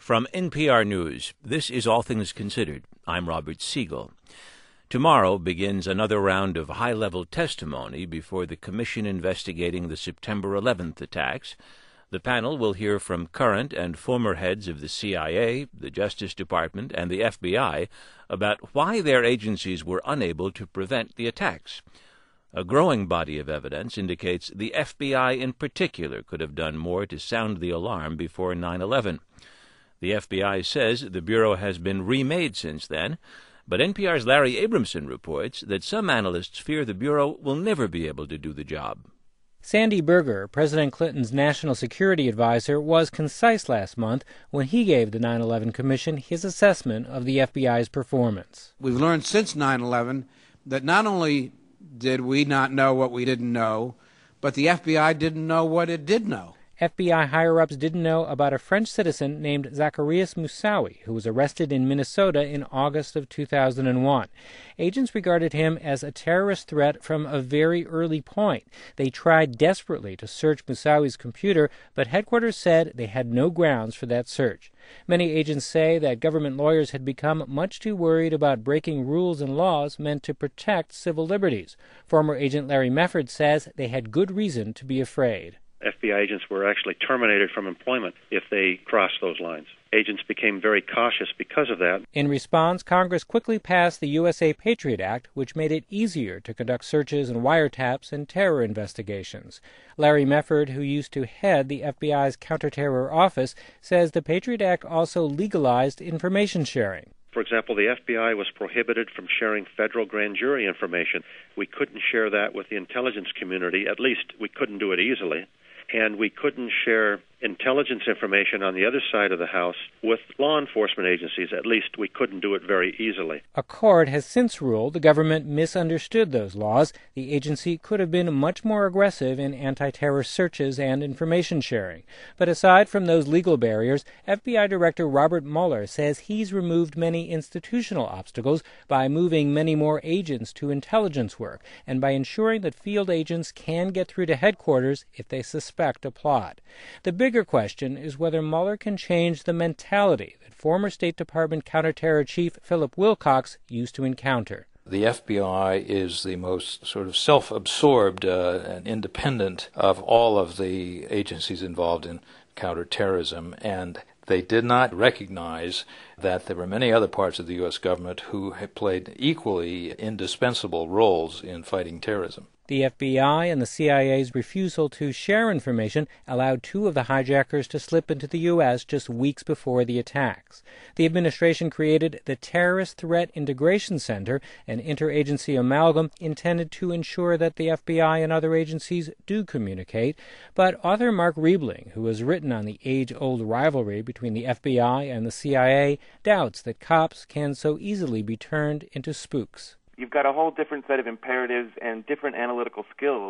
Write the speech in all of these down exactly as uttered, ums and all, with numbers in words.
From N P R News, this is All Things Considered. I'm Robert Siegel. Tomorrow begins another round of high-level testimony before the commission investigating the September eleventh attacks. The panel will hear from current and former heads of the C I A, the Justice Department, and the F B I about why their agencies were unable to prevent the attacks. A growing body of evidence indicates the F B I in particular could have done more to sound the alarm before nine eleven. The F B I says the Bureau has been remade since then, but N P R's Larry Abramson reports that some analysts fear the Bureau will never be able to do the job. Sandy Berger, President Clinton's national security advisor, was concise last month when he gave the nine eleven Commission his assessment of the F B I's performance. We've learned since nine eleven that not only did we not know what we didn't know, but the F B I didn't know what it did know. F B I higher-ups didn't know about a French citizen named Zacarias Moussaoui, who was arrested in Minnesota in August of two thousand one. Agents regarded him as a terrorist threat from a very early point. They tried desperately to search Moussaoui's computer, but headquarters said they had no grounds for that search. Many agents say that government lawyers had become much too worried about breaking rules and laws meant to protect civil liberties. Former agent Larry Mefford says they had good reason to be afraid. F B I agents were actually terminated from employment if they crossed those lines. Agents became very cautious because of that. In response, Congress quickly passed the U S A Patriot Act, which made it easier to conduct searches and wiretaps in terror investigations. Larry Mefford, who used to head the F B I's counterterror office, says the Patriot Act also legalized information sharing. For example, the F B I was prohibited from sharing federal grand jury information. We couldn't share that with the intelligence community. At least we couldn't do it easily. And we couldn't share intelligence information on the other side of the house with law enforcement agencies. At least we couldn't do it very easily. A court has since ruled the government misunderstood those laws. The agency could have been much more aggressive in anti-terror searches and information sharing. But aside from those legal barriers, F B I Director Robert Mueller says he's removed many institutional obstacles by moving many more agents to intelligence work and by ensuring that field agents can get through to headquarters if they suspect a plot. The bigger question is whether Mueller can change the mentality that former State Department counterterror chief Philip Wilcox used to encounter. The F B I is the most sort of self-absorbed uh, and independent of all of the agencies involved in counterterrorism, and they did not recognize that there were many other parts of the U S government who had played equally indispensable roles in fighting terrorism. The F B I and the C I A's refusal to share information allowed two of the hijackers to slip into the U S just weeks before the attacks. The administration created the Terrorist Threat Integration Center, an interagency amalgam intended to ensure that the F B I and other agencies do communicate. But author Mark Riebling, who has written on the age-old rivalry between the F B I and the C I A, doubts that cops can so easily be turned into spooks. You've got a whole different set of imperatives and different analytical skills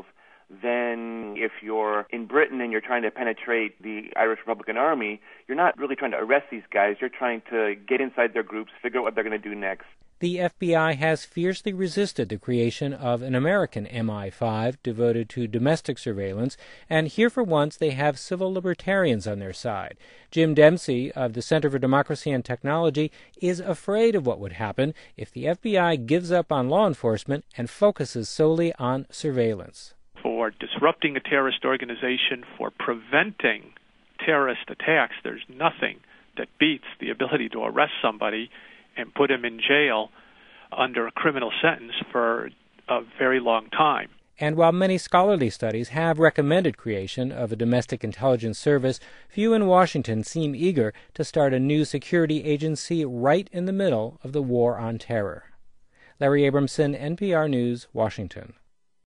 than if you're in Britain and you're trying to penetrate the Irish Republican Army. You're not really trying to arrest these guys. You're trying to get inside their groups, figure out what they're going to do next. The F B I has fiercely resisted the creation of an American M I five devoted to domestic surveillance, and here for once they have civil libertarians on their side. Jim Dempsey of the Center for Democracy and Technology is afraid of what would happen if the F B I gives up on law enforcement and focuses solely on surveillance. For disrupting a terrorist organization, for preventing terrorist attacks, there's nothing that beats the ability to arrest somebody and put him in jail under a criminal sentence for a very long time. And while many scholarly studies have recommended creation of a domestic intelligence service, few in Washington seem eager to start a new security agency right in the middle of the war on terror. Larry Abramson, N P R News, Washington.